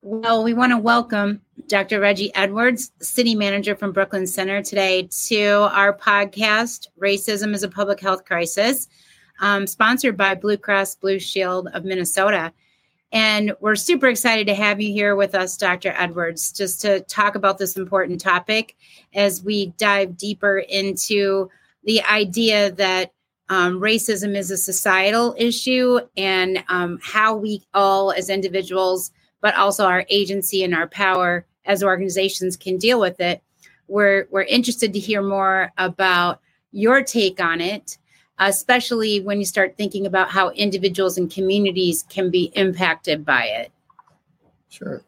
Well, we want to welcome Dr. Reggie Edwards, City Manager from Brooklyn Center, today to our podcast, Racism is a Public Health Crisis, sponsored by Blue Cross Blue Shield of Minnesota. And we're super excited to have you here with us, Dr. Edwards, just to talk about this important topic as we dive deeper into the idea that racism is a societal issue and how we all as individuals, but also our agency and our power as organizations can deal with it. We're interested to hear more about your take on it, especially when you start thinking about how individuals and communities can be impacted by it. Sure.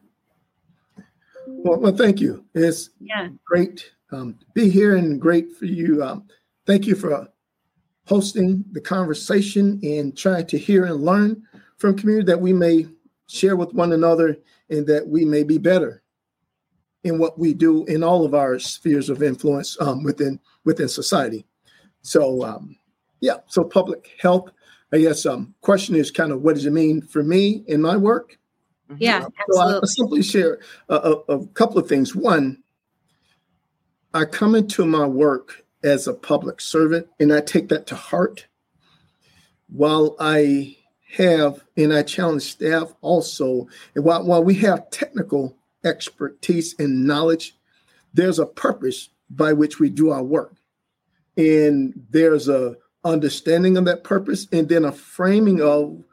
Well, thank you. It's great to be here and great for you. Thank you for hosting the conversation and trying to hear and learn from community that we may share with one another and that we may be better in what we do in all of our spheres of influence within society. So, so public health, I guess, question is kind of what does it mean for me in my work? Yeah, so I'll simply share a couple of things. One, I come into my work as a public servant and I take that to heart. While I have, and I challenge staff also, and while we have technical expertise and knowledge, there's a purpose by which we do our work. And there's a understanding of that purpose and then a framing of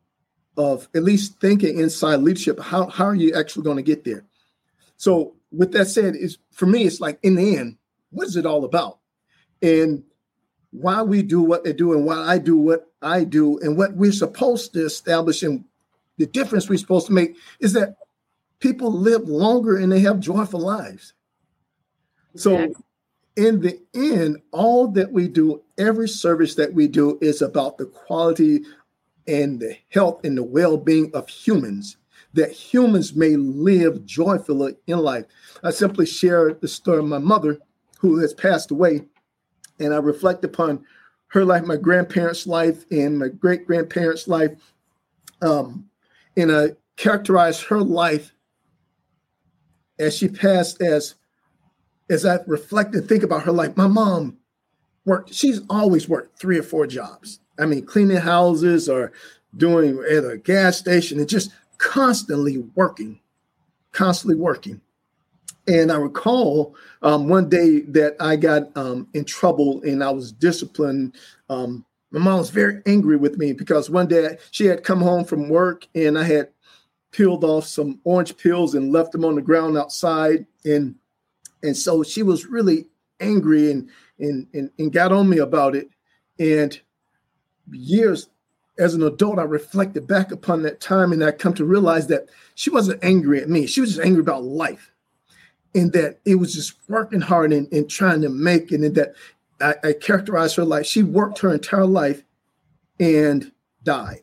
at least thinking inside leadership, how are you actually going to get there? So with that said, for me, it's like in the end, what is it all about? And why we do what they do and why I do what I do and what we're supposed to establish and the difference we're supposed to make is that people live longer and they have joyful lives. So in the end, all that we do, every service that we do is about the quality and the health and the well-being of humans, that humans may live joyfully in life. I simply share the story of my mother who has passed away. And I reflect upon her life, my grandparents' life, and my great-grandparents' life. And I characterize her life as she passed as I reflect and think about her life. My mom worked, she's always worked 3 or 4 jobs. I mean, cleaning houses or doing at a gas station and just constantly working. And I recall one day that I got in trouble and I was disciplined. My mom was very angry with me because one day she had come home from work and I had peeled off some orange peels and left them on the ground outside. And so she was really angry and got on me about it. And years as an adult, I reflected back upon that time and I come to realize that she wasn't angry at me. She was just angry about life. And that it was just working hard and trying to make it. And that I characterized her life. She worked her entire life and died.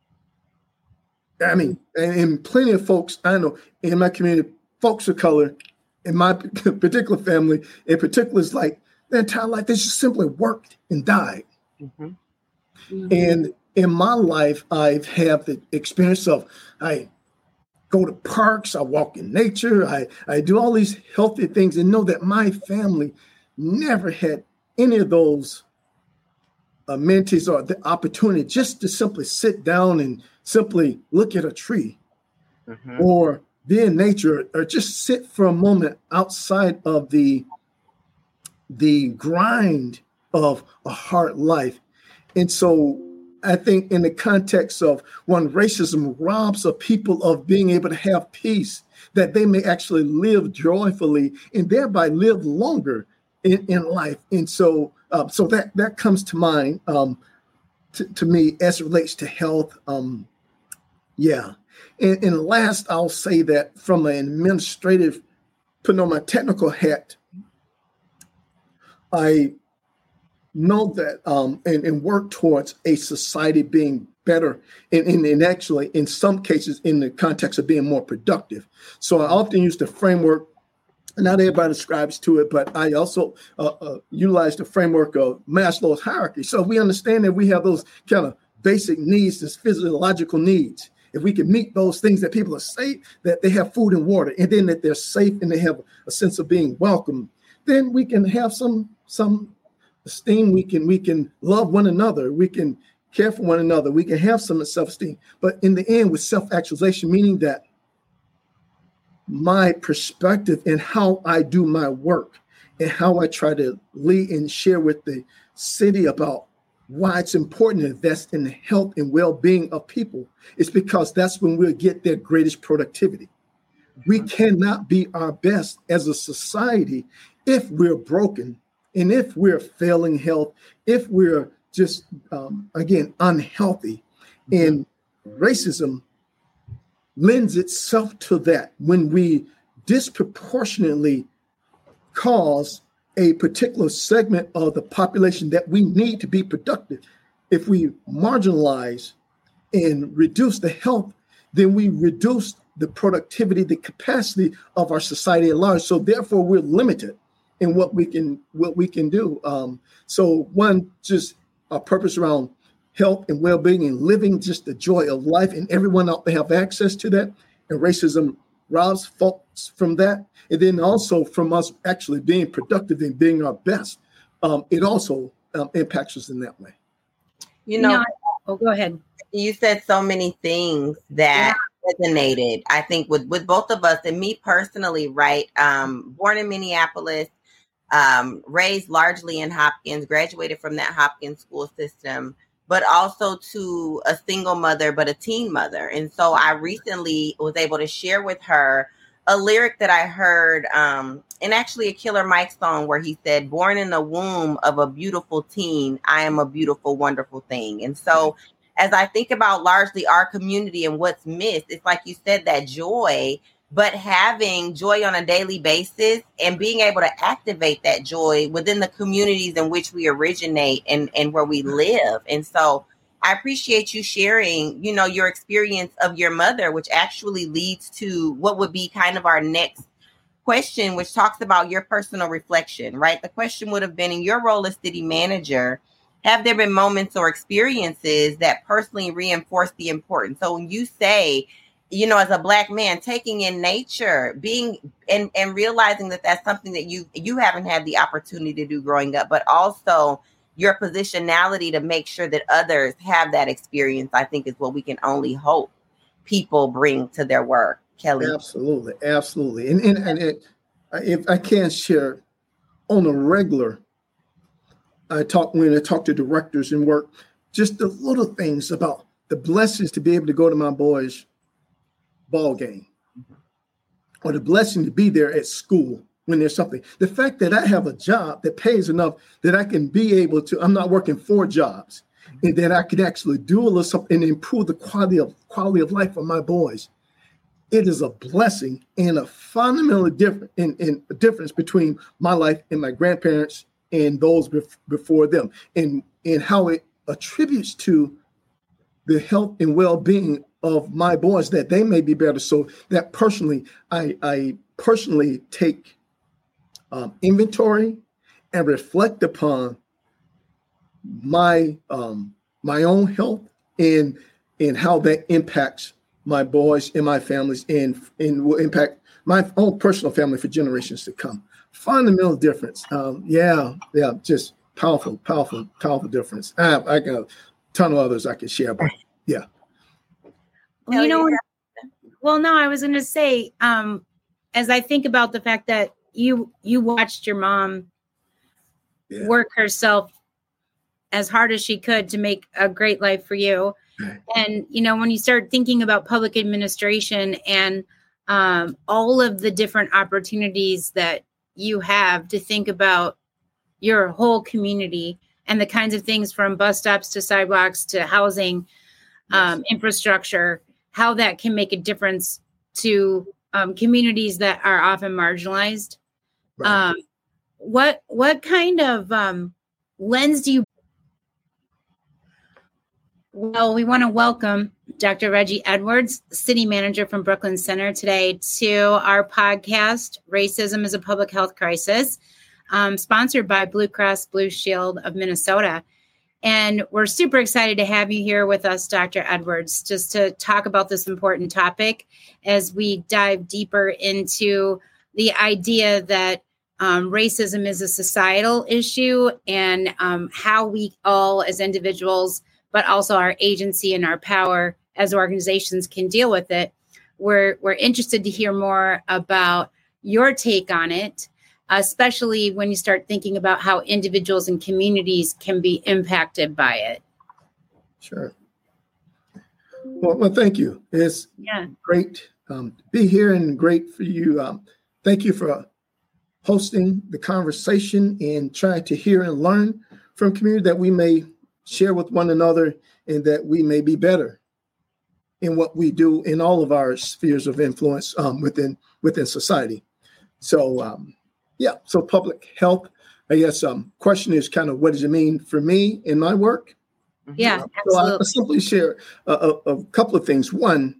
I mean, and plenty of folks I know in my community, folks of color, in my particular family, in particular, is like their entire life, they just simply worked and died. Mm-hmm. Mm-hmm. And in my life, I've had the experience of I go to parks, I walk in nature, I do all these healthy things and know that my family never had any of those amenities or the opportunity just to simply sit down and simply look at a tree or be in nature or just sit for a moment outside of the grind of a hard life. And so I think in the context of when racism robs a people of being able to have peace, that they may actually live joyfully and thereby live longer in life. And so that comes to mind to me as it relates to health. And last, I'll say that from an administrative, putting on my technical hat, I know that and work towards a society being better and actually in some cases in the context of being more productive. So I often use the framework, not everybody ascribes to it, but I also utilize the framework of Maslow's hierarchy. So we understand that we have those kind of basic needs, these physiological needs. if we can meet those things, that people are safe, that they have food and water, and then that they're safe and they have a sense of being welcome, then we can have some esteem. We can love one another. We can care for one another. We can have some self-esteem. But in the end, with self-actualization, meaning that my perspective and how I do my work and how I try to lead and share with the city about why it's important to invest in the health and well-being of people, is because that's when we'll get their greatest productivity. We cannot be our best as a society if we're broken, and if we're failing health, if we're just, again, unhealthy. And racism lends itself to that when we disproportionately cause a particular segment of the population that we need to be productive. If we marginalize and reduce the health, then we reduce the productivity, the capacity of our society at large. So therefore, we're limited in what we can do. So one, just a purpose around health and well-being and living just the joy of life, and everyone out there have access to that. And racism robs folks from that. And then also from us actually being productive and being our best. It also impacts us in that way. Go ahead. You said so many things that resonated, I think, with both of us and me personally, right? Born in Minneapolis, raised largely in Hopkins, graduated from that Hopkins school system, but also to a single mother, but a teen mother. And so I recently was able to share with her a lyric that I heard in actually a Killer Mike song where he said, "Born in the womb of a beautiful teen, I am a beautiful, wonderful thing." And so as I think about largely our community and what's missed, it's like you said, that joy, but having joy on a daily basis and being able to activate that joy within the communities in which we originate and where we live. And so I appreciate you sharing, your experience of your mother, which actually leads to what would be kind of our next question, which talks about your personal reflection, right? The question would have been, in your role as city manager, have there been moments or experiences that personally reinforce the importance? So when you say, as a Black man, taking in nature, being and realizing that that's something that you haven't had the opportunity to do growing up, but also your positionality to make sure that others have that experience, I think is what we can only hope people bring to their work. Kelly. Absolutely. And if I can share on a regular, when I talk to directors and work, just the little things about the blessings to be able to go to my boys' ball game, or the blessing to be there at school when there's something. The fact that I have a job that pays enough that I can be able to, I'm not working 4 jobs, and that I can actually do a little something and improve the quality of life for my boys. It is a blessing and a fundamental difference between my life and my grandparents and those before them, and how it attributes to the health and well-being of my boys, that they may be better. So that personally, I personally take inventory and reflect upon my own health and how that impacts my boys and my families, and will impact my own personal family for generations to come. Fundamental difference. Just powerful difference. I got a ton of others I can share, but yeah. I was going to say, as I think about the fact that you watched your mom work herself as hard as she could to make a great life for you. And, when you start thinking about public administration and all of the different opportunities that you have to think about your whole community and the kinds of things from bus stops to sidewalks to housing, infrastructure, how that can make a difference to communities that are often marginalized. Right. What kind of lens do you? Well, we want to welcome Dr. Reggie Edwards, City Manager from Brooklyn Center, today to our podcast, Racism is a Public Health Crisis, sponsored by Blue Cross Blue Shield of Minnesota. And we're super excited to have you here with us, Dr. Edwards, just to talk about this important topic as we dive deeper into the idea that racism is a societal issue and how we all as individuals, but also our agency and our power as organizations can deal with it. We're interested to hear more about your take on it, especially when you start thinking about how individuals and communities can be impacted by it. Sure. Well, thank you. It's great to be here and great for you. Thank you for hosting the conversation and trying to hear and learn from community that we may share with one another and that we may be better in what we do in all of our spheres of influence within society. So, so public health, I guess, question is kind of what does it mean for me in my work? Yeah, absolutely. So I'll simply share a couple of things. One,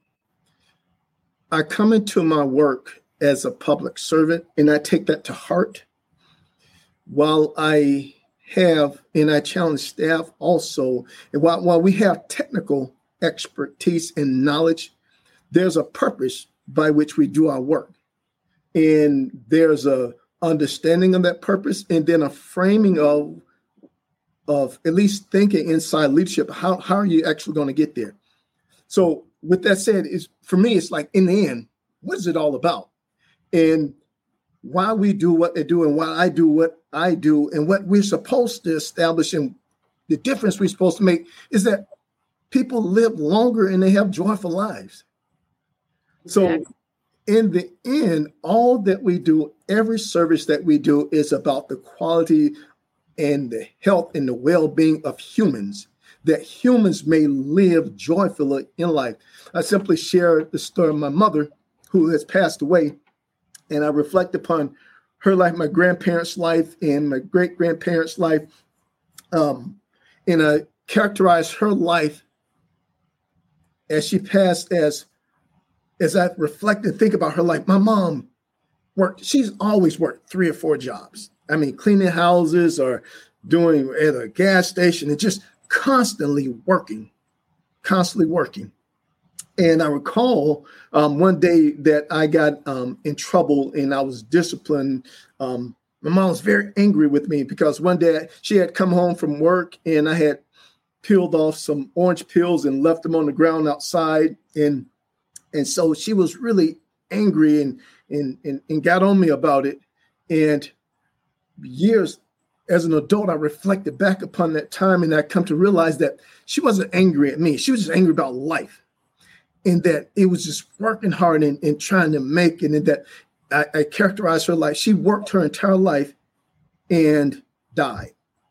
I come into my work as a public servant, and I take that to heart. While I have, and I challenge staff also, and while we have technical expertise and knowledge, there's a purpose by which we do our work. And there's a understanding of that purpose, and then a framing of at least thinking inside leadership. How are you actually going to get there? So with that said, for me, it's like in the end, what is it all about? And why we do what they do and why I do what I do and what we're supposed to establish and the difference we're supposed to make is that people live longer and they have joyful lives. So in the end, all that we do, every service that we do is about the quality and the health and the well-being of humans, that humans may live joyfully in life. I simply share the story of my mother who has passed away. And I reflect upon her life, my grandparents' life, and my great-grandparents' life. And I characterize her life as she passed as I reflect and think about her life. My mom she's always worked 3 or 4 jobs. I mean, cleaning houses or doing at a gas station and just constantly working. And I recall one day that I got in trouble and I was disciplined. My mom was very angry with me because one day she had come home from work and I had peeled off some orange peels and left them on the ground outside. And so she was really angry and got on me about it. And years as an adult, I reflected back upon that time and I come to realize that she wasn't angry at me. She was just angry about life. And that it was just working hard and trying to make it. And that I characterized her life. She worked her entire life and died.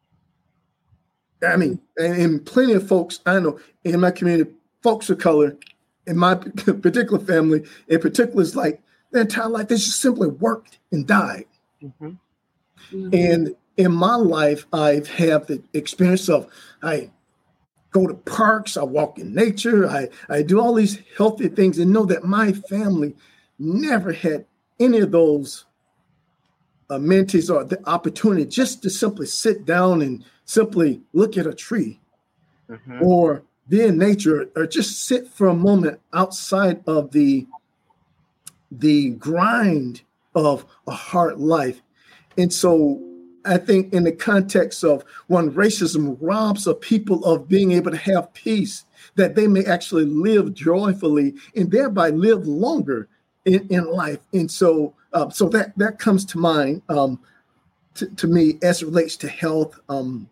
I mean, and plenty of folks I know in my community, folks of color, in my particular family, in particular, is like their entire life, they just simply worked and died. Mm-hmm. Mm-hmm. And in my life, I've had the experience of I go to parks, I walk in nature, I do all these healthy things and know that my family never had any of those amenities or the opportunity just to simply sit down and simply look at a tree or be in nature or just sit for a moment outside of the grind of a hard life. And so I think in the context of when racism robs a people of being able to have peace, that they may actually live joyfully and thereby live longer in life. And so that comes to mind to me as it relates to health. And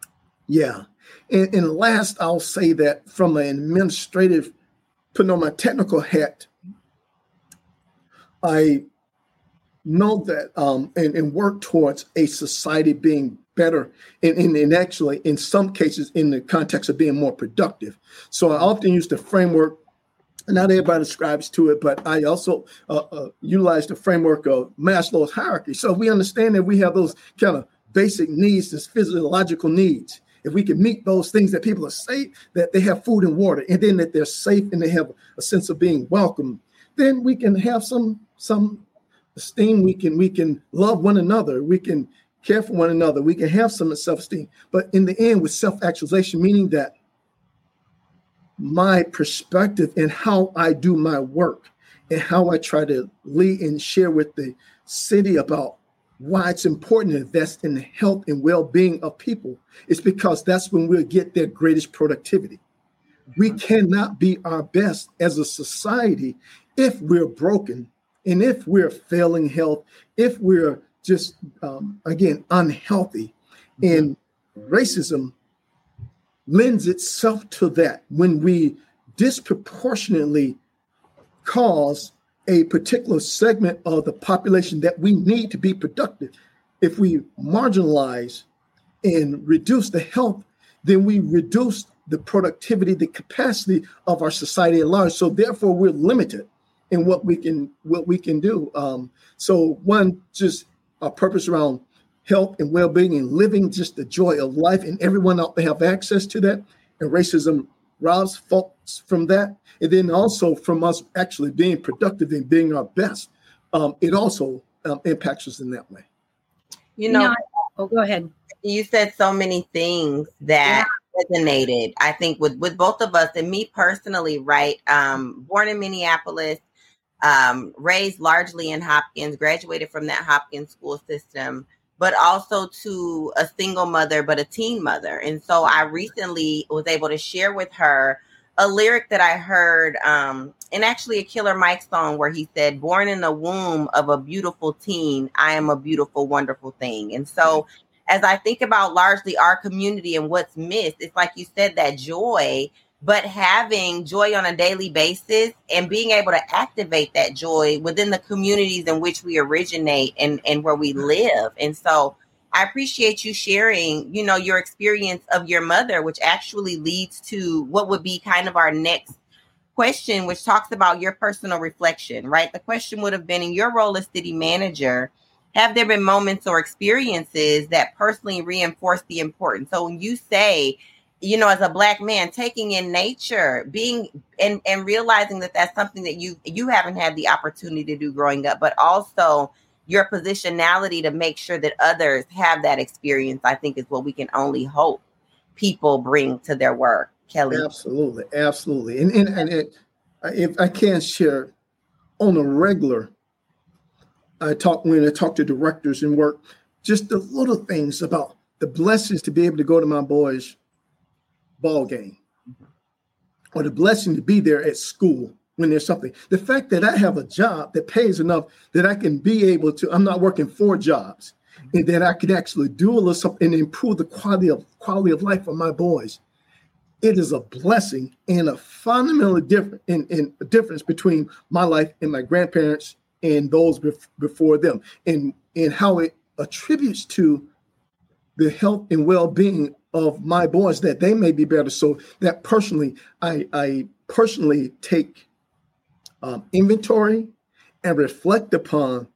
last, I'll say that from an administrative, putting on my technical hat, I know that and work towards a society being better and actually in some cases in the context of being more productive. So I often use the framework, not everybody subscribes to it, but I also utilize the framework of Maslow's hierarchy. So we understand that we have those kind of basic needs, these physiological needs. If we can meet those things, that people are safe, that they have food and water, and then that they're safe and they have a sense of being welcome, then we can have some esteem. We can love one another. We can care for one another. We can have some self-esteem, but in the end, with self-actualization, meaning that my perspective and how I do my work and how I try to lead and share with the city about why it's important to invest in the health and well-being of people is because that's when we'll get their greatest productivity. We cannot be our best as a society if we're broken and if we're failing health, if we're just, again, unhealthy. And racism lends itself to that when we disproportionately cause a particular segment of the population that we need to be productive. If we marginalize and reduce the health, then we reduce the productivity, the capacity of our society at large. So therefore, we're limited in what we can do. So one, just a purpose around health and well-being and living just the joy of life, and everyone out there have access to that. And racism robs folks from that. And then also from us actually being productive and being our best. It also impacts us in that way. Oh, go ahead. You said so many things that resonated, I think, with both of us and me personally, right? Born in Minneapolis, raised largely in Hopkins, graduated from that Hopkins school system, but also to a single mother, but a teen mother. And so I recently was able to share with her a lyric that I heard in actually a Killer Mike song where he said, "Born in the womb of a beautiful teen, I am a beautiful, wonderful thing." And so as I think about largely our community and what's missed, it's like you said, that joy, but having joy on a daily basis and being able to activate that joy within the communities in which we originate and where we live. And so I appreciate you sharing, your experience of your mother, which actually leads to what would be kind of our next question, which talks about your personal reflection, right? The question would have been, in your role as city manager, have there been moments or experiences that personally reinforce the importance? So when you say, as a Black man, taking in nature, being and realizing that that's something that you haven't had the opportunity to do growing up, but also your positionality to make sure that others have that experience, I think is what we can only hope people bring to their work. Kelly. Absolutely. And if I can share on a regular, when I talk to directors and work, just the little things about the blessings to be able to go to my boys' ball game, or the blessing to be there at school when there's something. The fact that I have a job that pays enough that I can be able to, I'm not working 4 jobs, and that I can actually do a little something and improve the quality of life for my boys. It is a blessing and a fundamental difference between my life and my grandparents and those before them, and how it attributes to the health and well-being of my boys, that they may be better. So that personally, I personally take inventory and reflect upon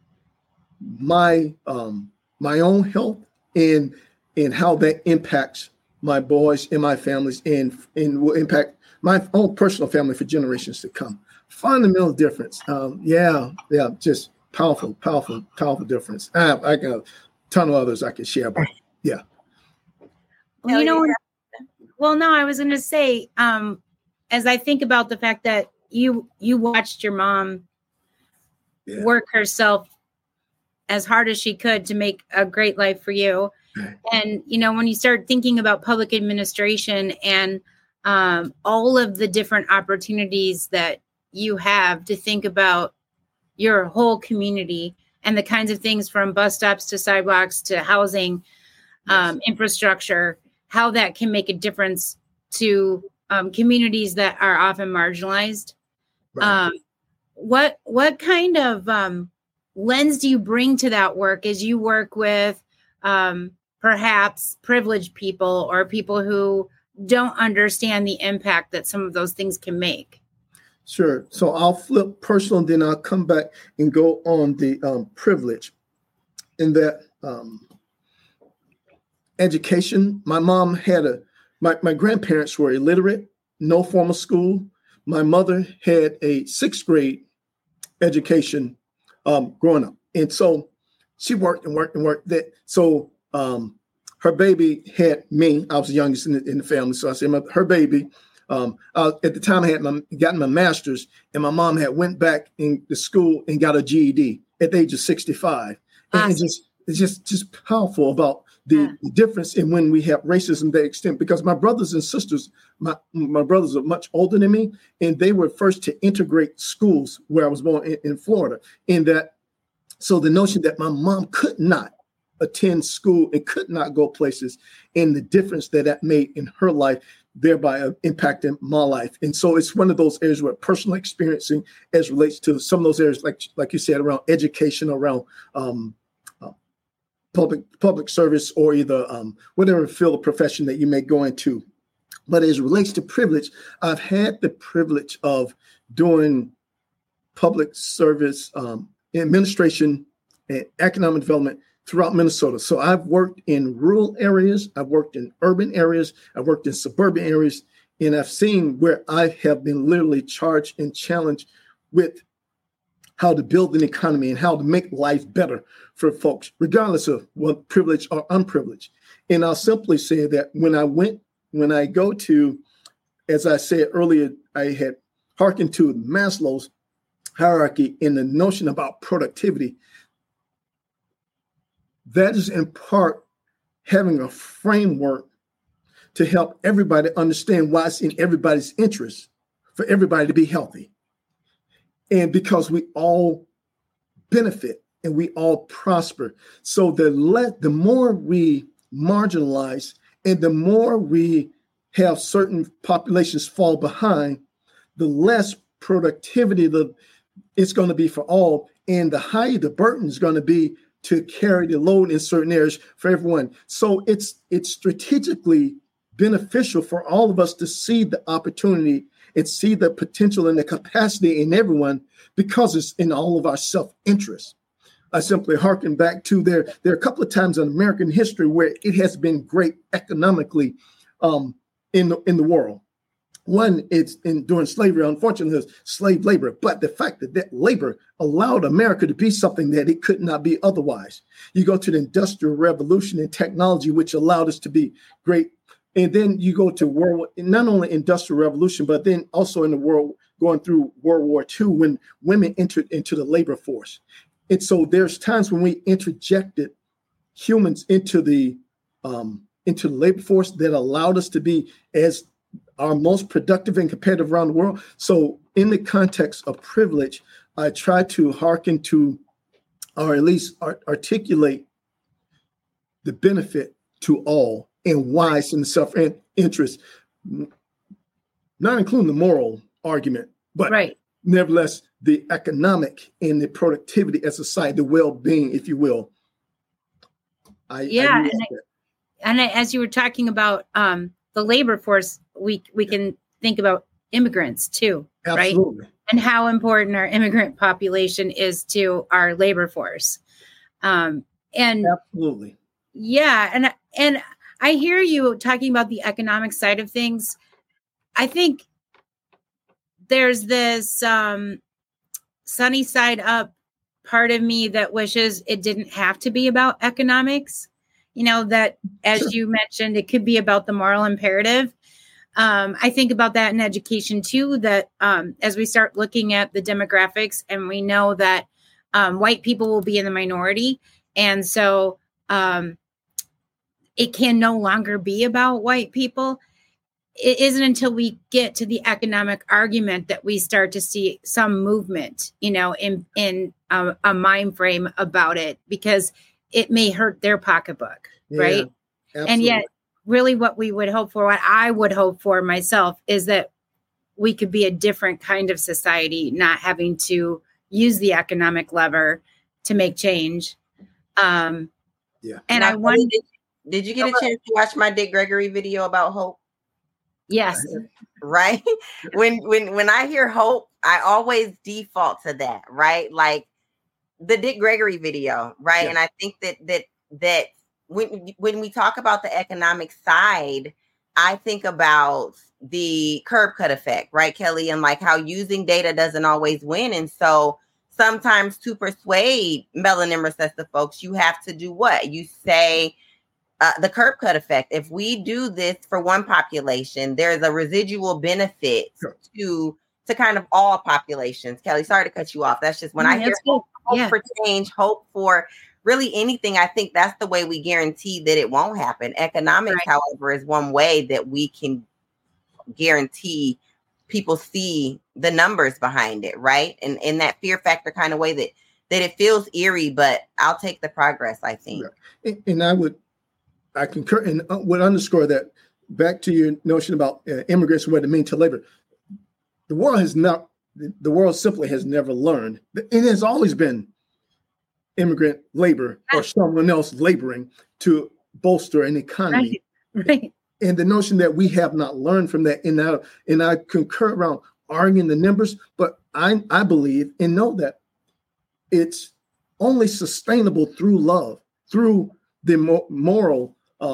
my own health and how that impacts my boys and my families and will impact my own personal family for generations to come. Fundamental difference. Just powerful difference. I got a ton of others I could share, but yeah. Well, I was going to say, as I think about the fact that you watched your mom work herself as hard as she could to make a great life for you. Right. And, when you start thinking about public administration and all of the different opportunities that you have to think about your whole community and the kinds of things from bus stops to sidewalks to housing, infrastructure, how that can make a difference to communities that are often marginalized. Right. What kind of lens do you bring to that work as you work with perhaps privileged people or people who don't understand the impact that some of those things can make? Sure. So I'll flip personal, and then I'll come back and go on the privilege. In that education, my mom had my grandparents were illiterate, no formal school. My mother had a 6th grade education growing up. And so she worked and worked and worked. So her baby had me. I was the youngest in the family. So I said, her baby, at the time I had gotten my master's, and my mom had went back in the school and got a GED at the age of 65. And it's just powerful about the difference in when we have racism to that extent, because my brothers and sisters, my brothers are much older than me, and they were first to integrate schools where I was born in Florida. So the notion that my mom could not attend school and could not go places, and the difference that made in her life, thereby impacting my life. And so it's one of those areas where personal experiencing as relates to some of those areas, like you said, around education, around public service, or either whatever field of profession that you may go into. But as it relates to privilege, I've had the privilege of doing public service, administration, and economic development throughout Minnesota. So I've worked in rural areas, I've worked in urban areas, I've worked in suburban areas, and I've seen where I have been literally charged and challenged with how to build an economy and how to make life better for folks, regardless of what privilege or unprivileged. And I'll simply say that when I go to, as I said earlier, I had hearkened to Maslow's hierarchy in the notion about productivity. That is in part having a framework to help everybody understand why it's in everybody's interest for everybody to be healthy. And because we all benefit and we all prosper. So the more we marginalize and the more we have certain populations fall behind, the less productivity it's going to be for all. And the higher the burden is going to be to carry the load in certain areas for everyone. So it's strategically beneficial for all of us to see the opportunity and see the potential and the capacity in everyone, because it's in all of our self-interest. I simply hearken back to there are a couple of times in American history where it has been great economically in the world. One, it's during slavery, unfortunately, it was slave labor. But the fact that labor allowed America to be something that it could not be otherwise. You go to the Industrial Revolution and technology, which allowed us to be great. And then you go to not only Industrial Revolution, but then also in the world going through World War II, when women entered into the labor force. And so there's times when we interjected humans into the labor force that allowed us to be as our most productive and competitive around the world. So in the context of privilege, I try to hearken to, or at least articulate the benefit to all and why it's in the self-interest, not including the moral argument, but nevertheless, the economic and the productivity as a society, the well-being, if you will. And as you were talking about the labor force, we can think about immigrants too, Absolutely. Right? And how important our immigrant population is to our labor force. And absolutely. Yeah. And I hear you talking about the economic side of things. I think there's this sunny side up part of me that wishes it didn't have to be about economics. You know, that, as you mentioned, it could be about the moral imperative. I think about that in education too, that as we start looking at the demographics, and we know that white people will be in the minority. And so it can no longer be about white people. It isn't until we get to the economic argument that we start to see some movement, you know, in a mind frame about it, because it may hurt their pocketbook, right? Absolutely. And yet, really what we would hope for, what I would hope for myself, is that we could be a different kind of society, not having to use the economic lever to make change. And I wonder, did you get a chance to watch my Dick Gregory video about hope? Yes. Right. When I hear hope, I always default to that, right? Like the Dick Gregory video, right? Yeah. And I think that when we talk about the economic side, I think about the curb cut effect, right, Kelly? And like how using data doesn't always win. And so sometimes to persuade melanin recessive folks, you have to do what? You say the curb cut effect. If we do this for one population, there's a residual benefit to kind of all populations. Kelly, sorry to cut you off. That's just when I hear hope for change, hope for really anything, I think that's the way we guarantee that it won't happen. Economics, however, is one way that we can guarantee people see the numbers behind it, right? And in that fear factor kind of way that it feels eerie, but I'll take the progress, I think. And I concur and would underscore that back to your notion about immigrants and what it means to labor. The world simply has never learned. It has always been immigrant labor or someone else laboring to bolster an economy. Right. And the notion that we have not learned from that, and I concur around arguing the numbers, but I believe and know that it's only sustainable through love, through the moral,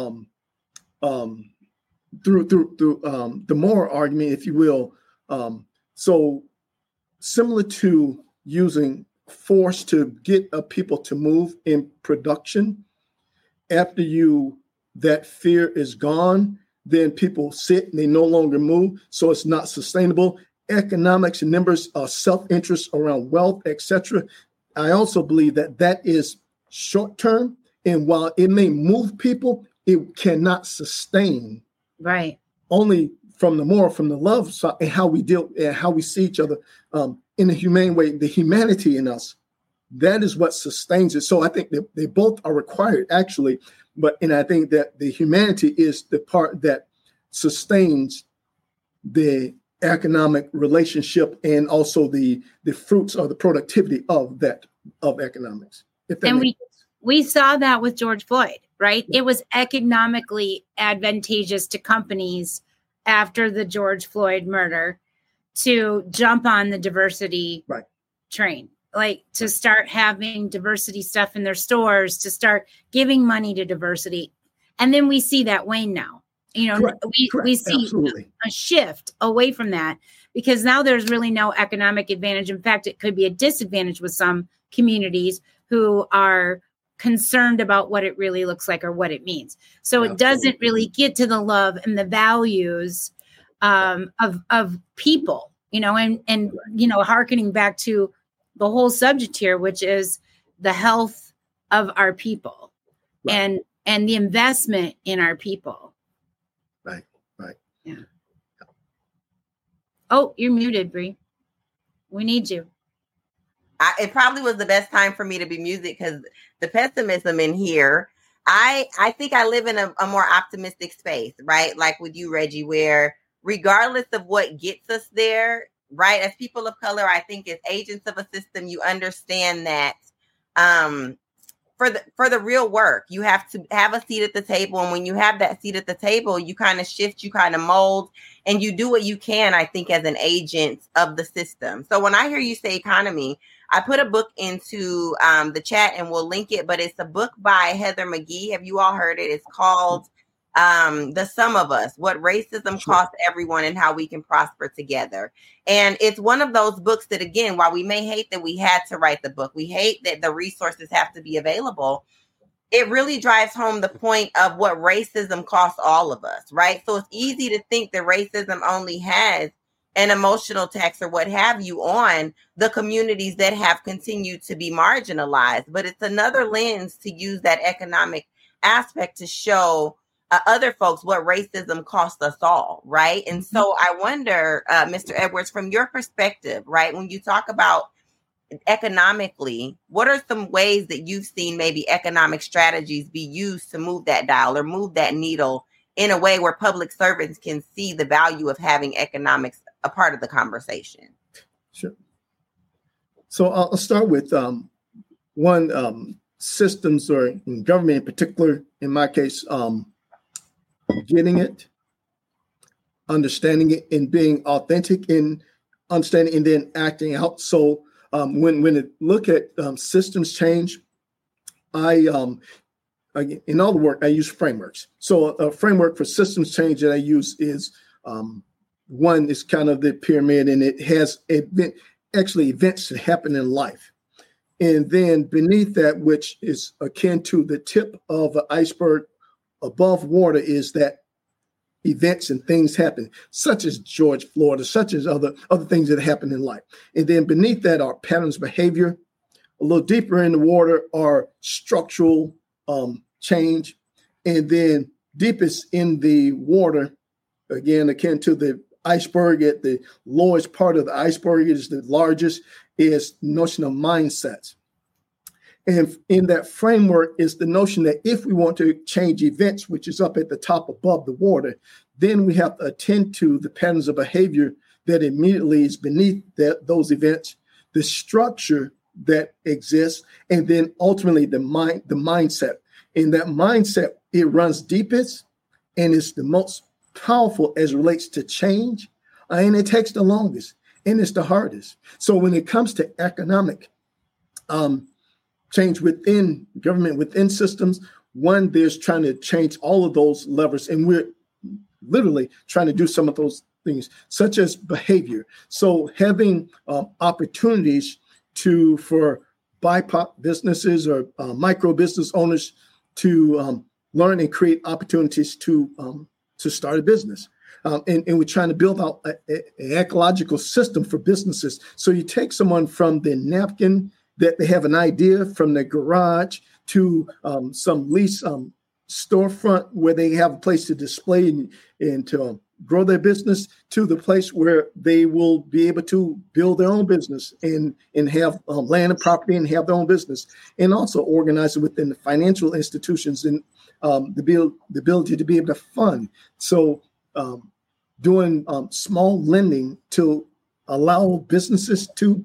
through the moral argument, if you will. So similar to using force to get people to move in production, after that fear is gone, then people sit and they no longer move. So it's not sustainable. Economics and numbers, self-interest around wealth, etc. I also believe that is short-term. And while it may move people, it cannot sustain. Right. Only from the moral, from the love side, and how we deal and how we see each other in a humane way, the humanity in us, that is what sustains it. So I think that they both are required, actually. And I think that the humanity is the part that sustains the economic relationship and also the fruits or the productivity of economics. And we saw that with George Floyd, right? It was economically advantageous to companies after the George Floyd murder to jump on the diversity train, like to start having diversity stuff in their stores, to start giving money to diversity. And then we see that wane now. We see Absolutely. a shift away from that because now there's really no economic advantage. In fact, it could be a disadvantage with some communities who are concerned about what it really looks like or what it means. So It doesn't really get to the love and the values of people, and hearkening back to the whole subject here, which is the health of our people and the investment in our people. Right. Yeah. Oh, you're muted, Bree. We need you. It probably was the best time for me to be muted because the pessimism in here, I think I live in a more optimistic space, right? Like with you, Reggie, where regardless of what gets us there, right? As people of color, I think as agents of a system, you understand that for the real work, you have to have a seat at the table. And when you have that seat at the table, you kind of shift, you kind of mold, and you do what you can, I think, as an agent of the system. So when I hear you say economy, I put a book into the chat and we'll link it, but it's a book by Heather McGhee. Have you all heard it? It's called The Sum of Us, What Racism Costs Everyone and How We Can Prosper Together. And it's one of those books that, again, while we may hate that we had to write the book, we hate that the resources have to be available, it really drives home the point of what racism costs all of us, right? So it's easy to think that racism only has an emotional tax or what have you on the communities that have continued to be marginalized. But it's another lens to use that economic aspect to show other folks what racism costs us all, right? And so I wonder, Mr. Edwards, from your perspective, right, when you talk about economically, what are some ways that you've seen maybe economic strategies be used to move that dial or move that needle in a way where public servants can see the value of having economics a part of the conversation? Sure. So I'll start with one, systems or government in particular, in my case, getting it, understanding it, and being authentic in understanding and then acting out. So when it look at systems change, in all the work, I use frameworks. So a framework for systems change that I use is one is kind of the pyramid, and it has events that happen in life. And then beneath that, which is akin to the tip of an iceberg above water, is that events and things happen, such as George Floyd, such as other things that happen in life. And then beneath that are patterns of behavior. A little deeper in the water are structural change. And then deepest in the water, again, akin to the iceberg, at the lowest part of the iceberg is the largest, is notion of mindsets. And in that framework is the notion that if we want to change events, which is up at the top above the water, then we have to attend to the patterns of behavior that immediately is beneath those events, the structure that exists, and then ultimately the mindset. In that mindset, it runs deepest and is the most powerful as it relates to change, and it takes the longest and it's the hardest. So when it comes to economic change within government, within systems, one, there's trying to change all of those levers, and we're literally trying to do some of those things, such as behavior. So having opportunities for BIPOC businesses or micro business owners to learn and create opportunities to start a business. And we're trying to build out an ecological system for businesses. So you take someone from the napkin that they have an idea, from the garage to some lease storefront where they have a place to display and to grow their business, to the place where they will be able to build their own business and have land and property and have their own business, and also organize it within the financial institutions and the ability to be able to fund. So doing small lending to allow businesses to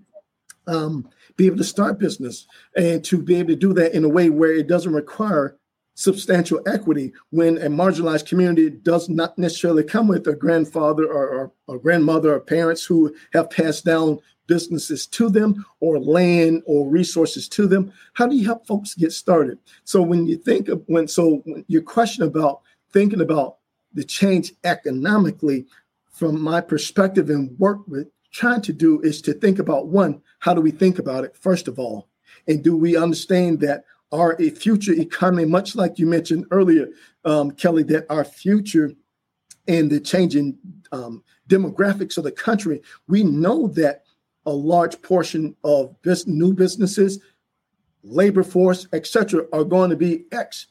be able to start business, and to be able to do that in a way where it doesn't require substantial equity, when a marginalized community does not necessarily come with a grandfather or grandmother or parents who have passed down businesses to them, or land or resources to them. How do you help folks get started? So when you think of when your question about thinking about the change economically, from my perspective and work with trying to do, is to think about, one, how do we think about it, first of all? And do we understand that our future economy, much like you mentioned earlier, Kelly, that our future and the changing demographics of the country, we know that a large portion of new businesses, labor force, et cetera, are going to be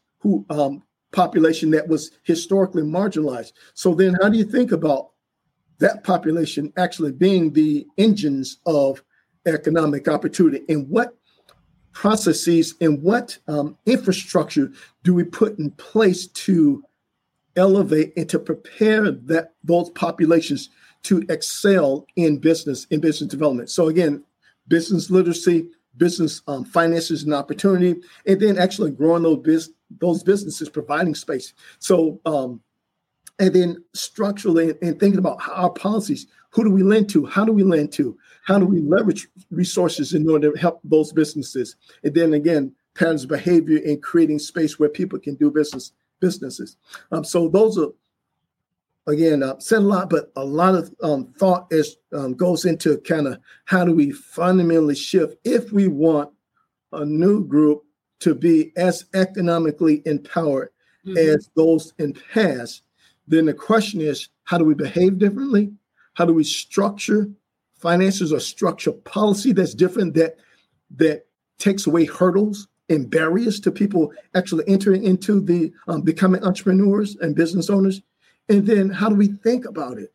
population that was historically marginalized. So then how do you think about that population actually being the engines of economic opportunity? And what processes and what infrastructure do we put in place to elevate and to prepare those populations to excel in business development? So again, business literacy, business finances and opportunity, and then actually growing those businesses, providing space. So and then structurally and thinking about our policies. Who do we lend to? How do we lend to? How do we leverage resources in order to help those businesses? And then again, patterns of behavior and creating space where people can do businesses. So those are, again, said a lot, but a lot of thought goes into kind of how do we fundamentally shift if we want a new group to be as economically empowered as those in past. Then the question is, how do we behave differently? How do we structure finances or structure policy that's different, that takes away hurdles and barriers to people actually entering into the becoming entrepreneurs and business owners? And then how do we think about it?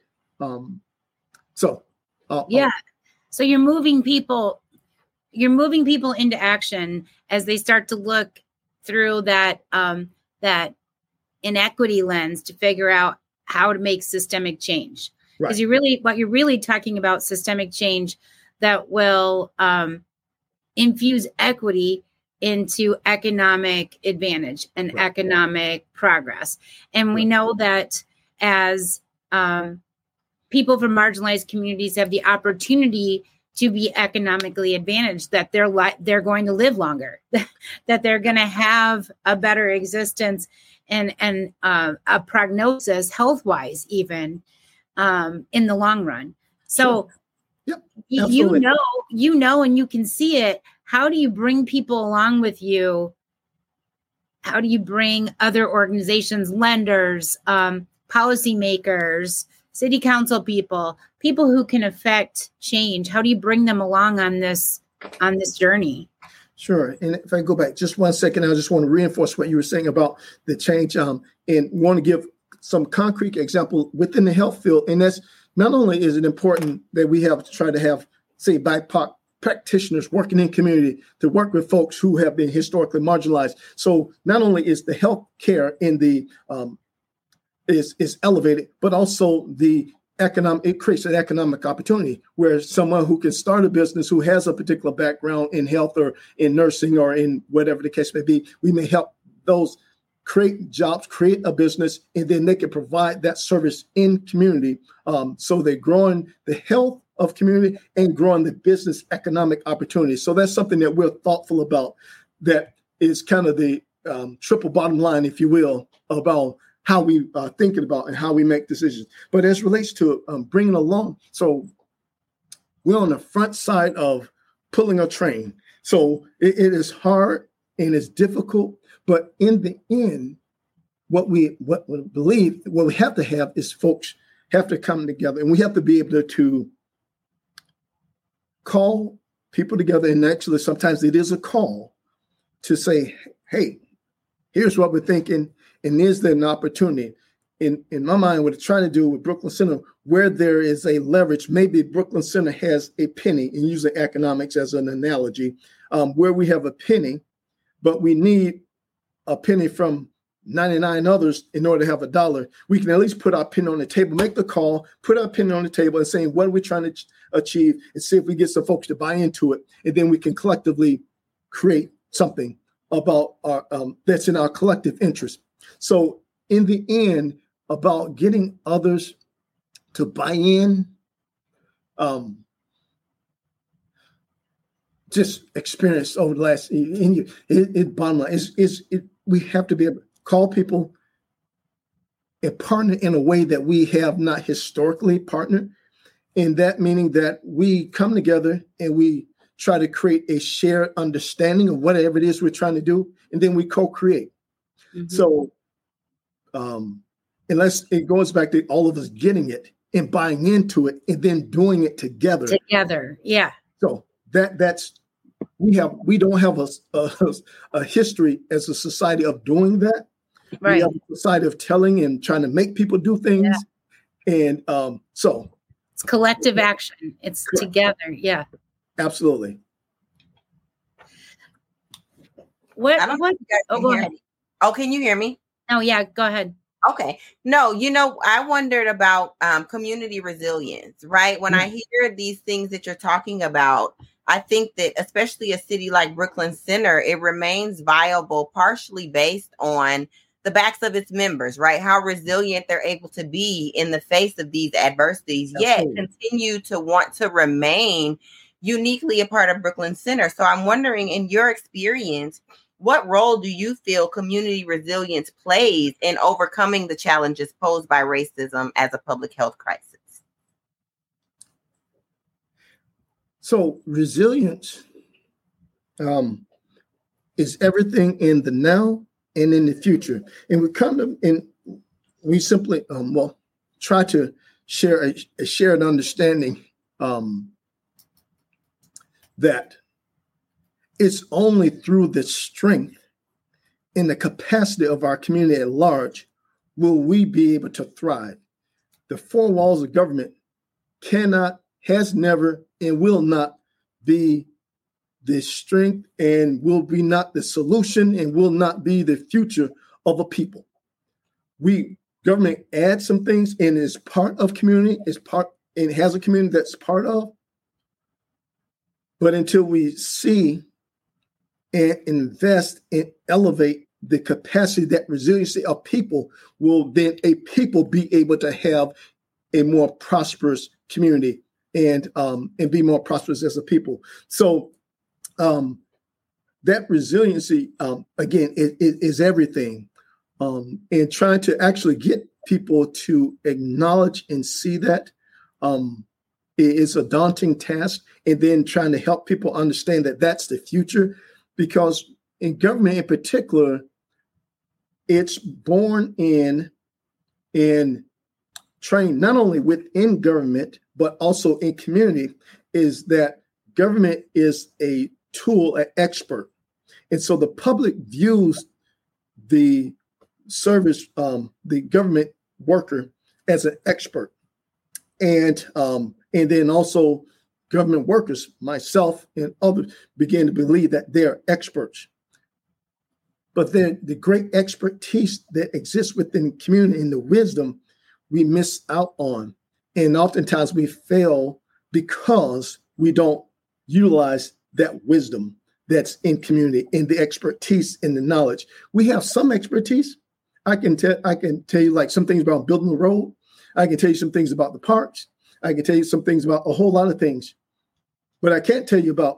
So you're moving people into action as they start to look through that inequity lens to figure out how to make systemic change. Because what you're really talking about systemic change that will infuse equity into economic advantage and economic progress. And we know that as people from marginalized communities have the opportunity to be economically advantaged, that they're going to live longer, that they're going to have a better existence and a prognosis health-wise even in the long run. So you know, and you can see it how do you bring people along with you? How do you bring other organizations, lenders, policymakers, city council people who can affect change? How do you bring them along on this journey? Sure. And if I go back just 1 second, I just want to reinforce what you were saying about the change, and want to give some concrete example within the health field. And that's not only is it important that we have to try to have, say, BIPOC practitioners working in community to work with folks who have been historically marginalized. So not only is the health care in the is elevated, but also it creates an economic opportunity where someone who can start a business who has a particular background in health or in nursing or in whatever the case may be, we may help those create jobs, create a business, and then they can provide that service in community. So they're growing the health of community and growing the business economic opportunities. So that's something that we're thoughtful about. That is kind of the triple bottom line, if you will, about how we are thinking about and how we make decisions. But as relates to bringing along, so we're on the front side of pulling a train. So it is hard and it's difficult, but in the end, what we believe, what we have to have is folks have to come together, and we have to be able to call people together. And actually, sometimes it is a call to say, hey, here's what we're thinking. And is there an opportunity? In my mind, what it's trying to do with Brooklyn Center, where there is a leverage, maybe Brooklyn Center has a penny, and using economics as an analogy, where we have a penny, but we need a penny from 99 others in order to have $1. We can at least put our penny on the table, make the call, put our penny on the table and saying, what are we trying to achieve, and see if we get some folks to buy into it. And then we can collectively create something about our that's in our collective interest. So in the end, about getting others to buy in, just experience over the last year, bottom line is we have to be able to call people and partner in a way that we have not historically partnered. And that meaning that we come together and we try to create a shared understanding of whatever it is we're trying to do, and then we co-create. Mm-hmm. So unless it goes back to all of us getting it and buying into it and then doing it together. Yeah. So that's we don't have a history as a society of doing that. Right. We have a society of telling and trying to make people do things. Yeah. And so it's collective action. It's correct. Together. Yeah. Absolutely. Go ahead. Oh, can you hear me? Oh, yeah. Go ahead. Okay. No, I wondered about community resilience, right? When I hear these things that you're talking about, I think that especially a city like Brooklyn Center, it remains viable partially based on the backs of its members, right? How resilient they're able to be in the face of these adversities, yet continue to want to remain uniquely a part of Brooklyn Center. So I'm wondering, in your experience, what role do you feel community resilience plays in overcoming the challenges posed by racism as a public health crisis? So resilience is everything in the now and in the future. And we simply try to share a shared understanding that it's only through the strength and the capacity of our community at large will we be able to thrive. The four walls of government cannot, has never, and will not be the strength and will be not the solution and will not be the future of a people. Government adds some things and is part of community, and has a community that's part of. But until we see and invest and elevate the capacity, that resiliency of people, will then a people be able to have a more prosperous community and be more prosperous as a people. So that resiliency, again, is everything. And trying to actually get people to acknowledge and see that is a daunting task. And then trying to help people understand that that's the future, because in government in particular, it's born in trained not only within government, but also in community, is that government is a tool, an expert. And so the public views the service, the government worker as an expert. And then also government workers, myself and others, begin to believe that they're experts. But then the great expertise that exists within the community and the wisdom we miss out on. And oftentimes we fail because we don't utilize that wisdom that's in community and the expertise and the knowledge. We have some expertise. I can tell you like some things about building the road. I can tell you some things about the parks. I can tell you some things about a whole lot of things. But I can't tell you about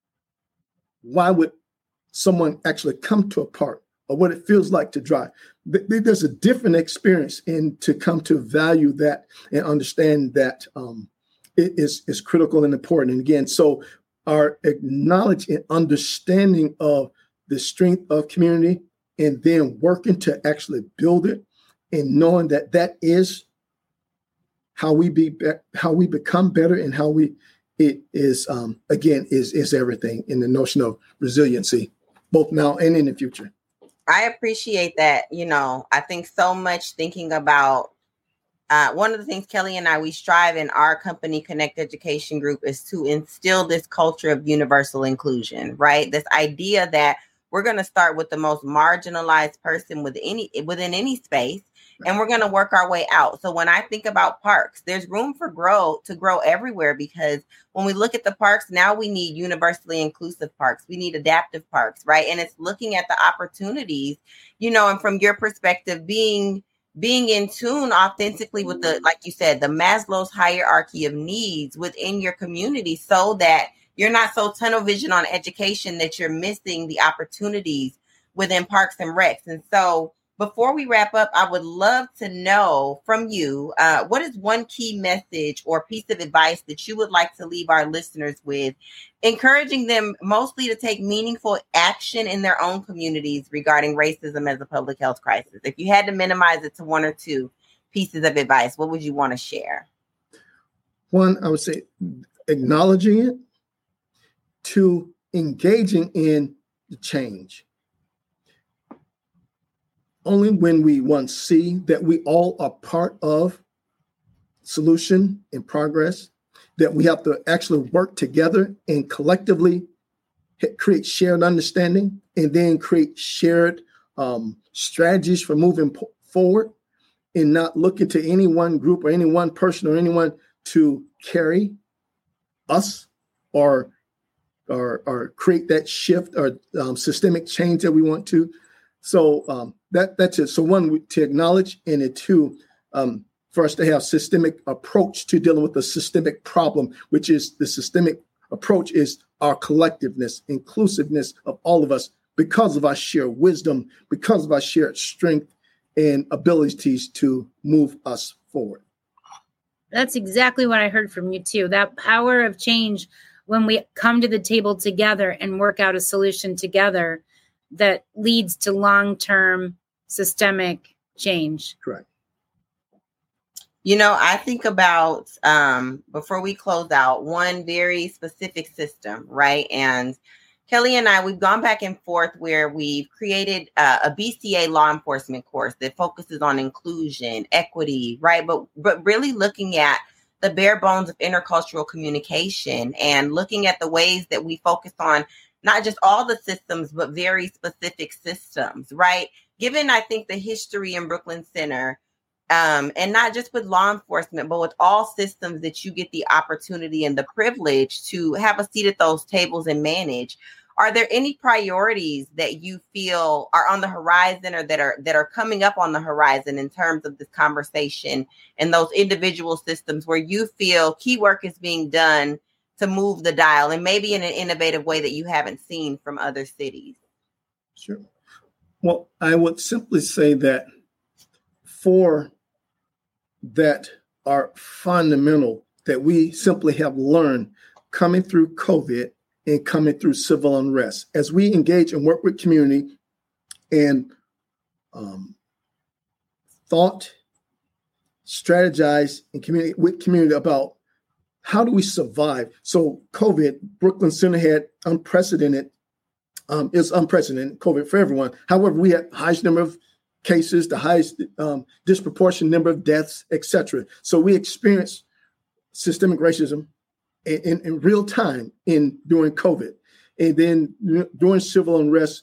why would someone actually come to a park or what it feels like to drive. There's a different experience, and to come to value that and understand that it is critical and important. And again, so our acknowledge and understanding of the strength of community, and then working to actually build it, and knowing that that is how we become better, and it is everything in the notion of resiliency, both now and in the future. I appreciate that. I think so much thinking about one of the things Kelly and I, we strive in our company Connect Education Group is to instill this culture of universal inclusion, right? This idea that we're going to start with the most marginalized person within any space, and we're going to work our way out. So when I think about parks, there's room to grow everywhere, because when we look at the parks, now we need universally inclusive parks. We need adaptive parks, right? And it's looking at the opportunities, and from your perspective, being in tune authentically with like you said, the Maslow's hierarchy of needs within your community, so that you're not so tunnel vision on education that you're missing the opportunities within parks and recs. And so before we wrap up, I would love to know from you, what is one key message or piece of advice that you would like to leave our listeners with, encouraging them mostly to take meaningful action in their own communities regarding racism as a public health crisis? If you had to minimize it to one or two pieces of advice, what would you want to share? One, I would say acknowledging it. Two, engaging in the change. Only when we see that we all are part of solution and progress, that we have to actually work together and collectively create shared understanding, and then create shared strategies for moving forward, and not looking to any one group or any one person or anyone to carry us or create that shift or systemic change that we want to. So that's it. So one, to acknowledge, and it two, for us to have systemic approach to dealing with the systemic problem, which is the systemic approach is our collectiveness, inclusiveness of all of us, because of our shared wisdom, because of our shared strength and abilities to move us forward. That's exactly what I heard from you too. That power of change when we come to the table together and work out a solution together that leads to long-term systemic change. Correct. I think about, before we close out, one very specific system, right? And Kelly and I, we've gone back and forth where we've created a BCA law enforcement course that focuses on inclusion, equity, right? But really looking at the bare bones of intercultural communication and looking at the ways that we focus on not just all the systems, but very specific systems, right? Given, I think, the history in Brooklyn Center, and not just with law enforcement, but with all systems that you get the opportunity and the privilege to have a seat at those tables and manage, are there any priorities that you feel are on the horizon or that are coming up on the horizon in terms of this conversation and those individual systems where you feel key work is being done to move the dial, and maybe in an innovative way that you haven't seen from other cities? Sure. Well, I would simply say that four that are fundamental that we simply have learned coming through COVID and coming through civil unrest. As we engage and work with community and thought, strategize, and communicate with community about how do we survive. So COVID, Brooklyn Center had unprecedented, it's unprecedented COVID for everyone. However, we had highest number of cases, the highest disproportionate number of deaths, etc. So we experienced systemic racism in real time during COVID. And then during civil unrest,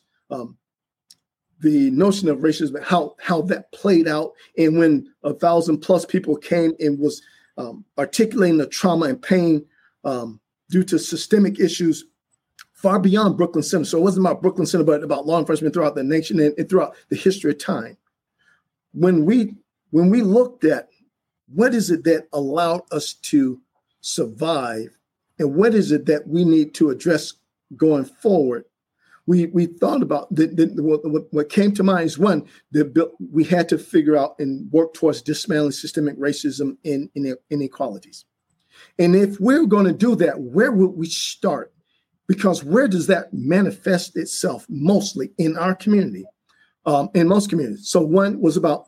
the notion of racism, how that played out. And when 1,000+ people came and was articulating the trauma and pain due to systemic issues far beyond Brooklyn Center. So it wasn't about Brooklyn Center, but about law enforcement throughout the nation and throughout the history of time. When we looked at what is it that allowed us to survive and what is it that we need to address going forward, we thought about what came to mind is one, we had to figure out and work towards dismantling systemic racism and inequalities. And if we're going to do that, where would we start? Because where does that manifest itself mostly in our community, in most communities? So one was about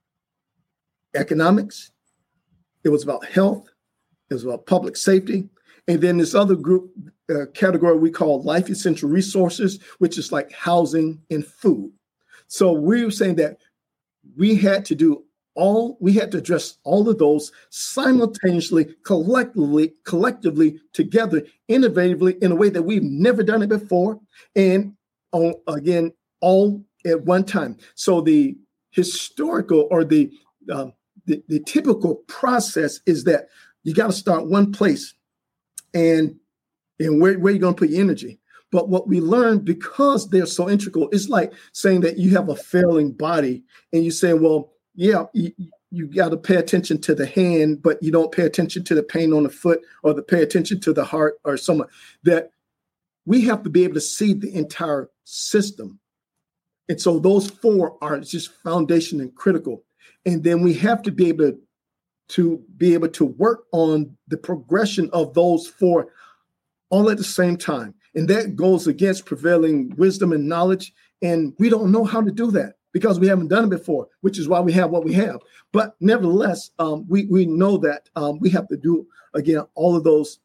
economics. It was about health. It was about public safety. And then this other group category we call life essential resources, which is like housing and food. So we were saying that we had to address all of those simultaneously, collectively together, innovatively in a way that we've never done it before. And again, all at one time. So the historical or the typical process is that you got to start one place and where you're going to put your energy. But what we learned, because they're so integral, it's like saying that you have a failing body and you say, well, yeah, you got to pay attention to the hand, but you don't pay attention to the pain on the foot or pay attention to the heart or someone. That we have to be able to see the entire system. And so those four are just foundation and critical. And then we have to be able to work on the progression of those four all at the same time. And that goes against prevailing wisdom and knowledge. And we don't know how to do that because we haven't done it before, which is why we have what we have. But nevertheless, we know that we have to do, again, all of those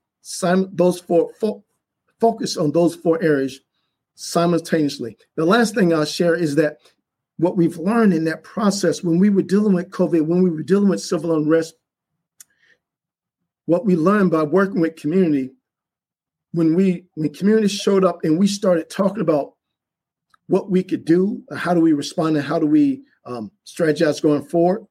focus on those four areas simultaneously. The last thing I'll share is that what we've learned in that process, when we were dealing with COVID, when we were dealing with civil unrest, what we learned by working with community, when community showed up and we started talking about what we could do, how do we respond, and how do we strategize going forward,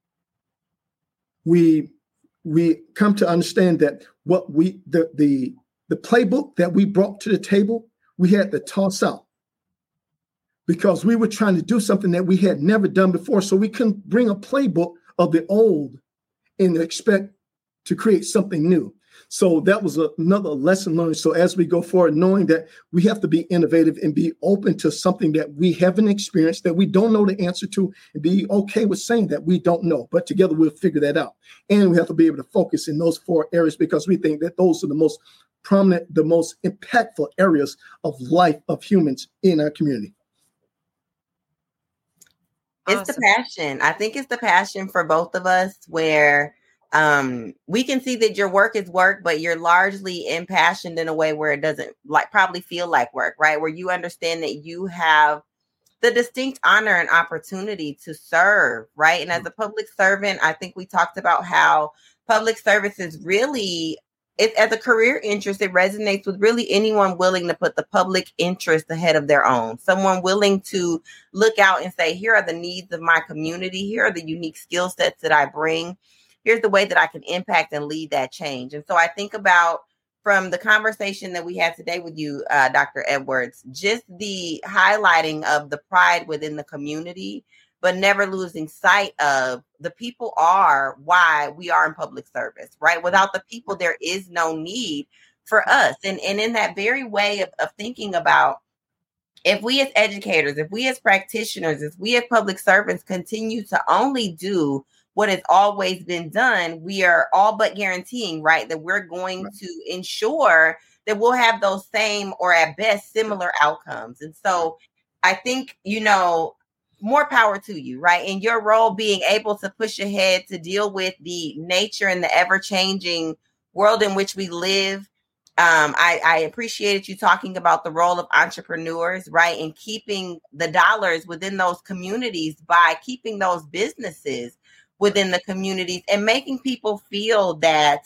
we come to understand that the playbook that we brought to the table, we had to toss out because we were trying to do something that we had never done before. So we couldn't bring a playbook of the old and expect to create something new. So that was another lesson learned. So as we go forward, knowing that we have to be innovative and be open to something that we haven't experienced, that we don't know the answer to, and be okay with saying that we don't know, but together we'll figure that out. And we have to be able to focus in those four areas because we think that those are the most prominent, the most impactful areas of life of humans in our community. It's the passion. I think it's the passion for both of us where we can see that your work is work, but you're largely impassioned in a way where it doesn't probably feel like work, right? Where you understand that you have the distinct honor and opportunity to serve, right? And as a public servant, I think we talked about how public service is really, as a career interest, it resonates with really anyone willing to put the public interest ahead of their own. Someone willing to look out and say, here are the needs of my community. Here are the unique skill sets that I bring. Here's the way that I can impact and lead that change. And so I think about, from the conversation that we had today with you, Dr. Edwards, just the highlighting of the pride within the community, but never losing sight of the people are why we are in public service, right? Without the people, there is no need for us. And in that very way of thinking about, if we as educators, if we as practitioners, if we as public servants continue to only do what has always been done, we are all but guaranteeing, right, that we're going to ensure that we'll have those same or at best similar outcomes. And so I think, more power to you, right? In your role, being able to push ahead to deal with the nature and the ever-changing world in which we live. I appreciated you talking about the role of entrepreneurs, right? And keeping the dollars within those communities by keeping those businesses within the communities and making people feel that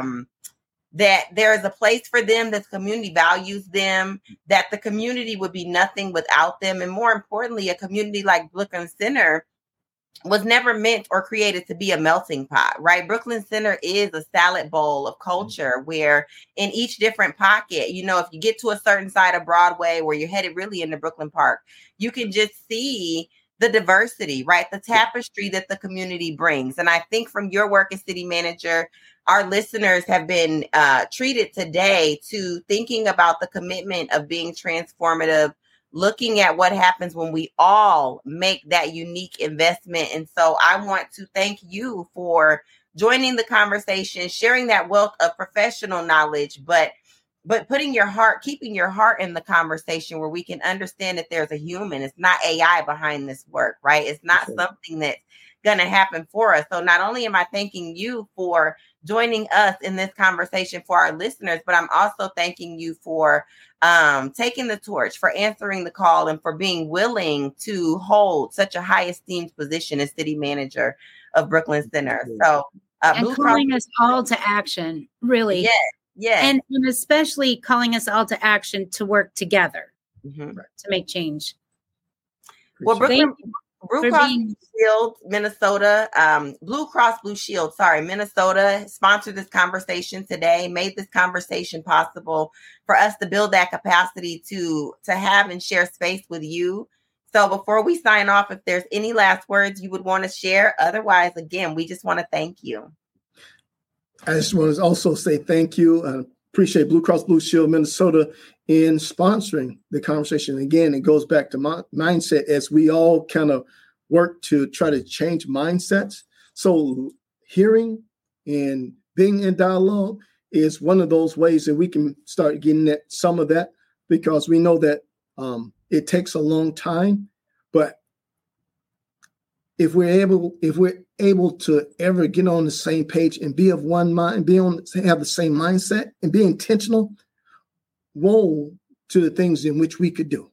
that there is a place for them, that the community values them, that the community would be nothing without them. And more importantly, a community like Brooklyn Center was never meant or created to be a melting pot, right? Brooklyn Center is a salad bowl of culture where in each different pocket, if you get to a certain side of Broadway where you're headed really into Brooklyn Park, you can just see the diversity, right? The tapestry that the community brings. And I think from your work as city manager, our listeners have been treated today to thinking about the commitment of being transformative, looking at what happens when we all make that unique investment. And so I want to thank you for joining the conversation, sharing that wealth of professional knowledge, but keeping your heart in the conversation where we can understand that there's a human. It's not AI behind this work, right? It's not something that's going to happen for us. So not only am I thanking you for joining us in this conversation for our listeners, but I'm also thanking you for taking the torch, for answering the call, and for being willing to hold such a high esteemed position as city manager of Brooklyn Center. So and calling us all to action, really. Yeah. And especially calling us all to action to work together to make change. Well, Blue Cross Blue Shield, Minnesota, Blue Cross Blue Shield, Minnesota sponsored this conversation today, made this conversation possible for us to build that capacity to have and share space with you. So before we sign off, if there's any last words you would want to share, otherwise, again, we just want to thank you. I just want to also say thank you. I appreciate Blue Cross Blue Shield Minnesota in sponsoring the conversation. Again, it goes back to my mindset as we all kind of work to try to change mindsets. So hearing and being in dialogue is one of those ways that we can start getting at some of that, because we know that it takes a long time, but if we're able to ever get on the same page and be of one mind, have the same mindset and be intentional, woe to the things in which we could do.